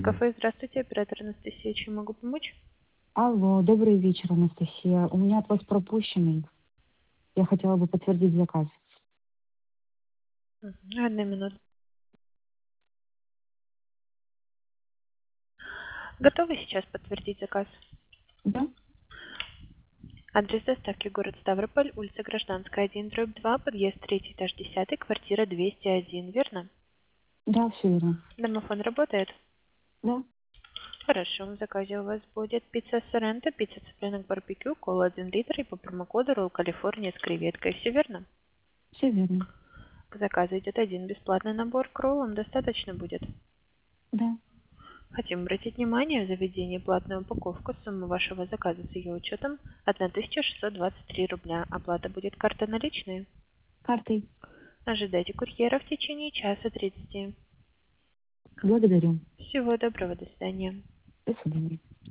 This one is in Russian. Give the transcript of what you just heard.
Кафе, здравствуйте, оператор Анастасия, чем могу помочь? Алло, добрый вечер, Анастасия. У меня отвоз пропущенный. Я хотела бы подтвердить заказ. Одну минуту. Готовы сейчас подтвердить заказ? Да? Адрес доставки город Ставрополь, улица Гражданская, 1/2, подъезд 3, этаж 10, квартира 201, верно? Да, все верно. Домофон работает? Да, Хорошо, в заказе у вас будет пицца Соренто, пицца цыпленок барбекю, кола 1 литр и по промокоду Ролл Калифорния с креветкой, все верно? все верно. К заказу идет один бесплатный набор к роллам, достаточно будет? Да. Хотим обратить внимание, в заведении платная упаковка, сумма вашего заказа с ее учетом 1623 рубля. Оплата будет карта наличные. Картой. Ожидайте курьера в течение часа 30. Благодарю. Всего доброго, до свидания. До свидания.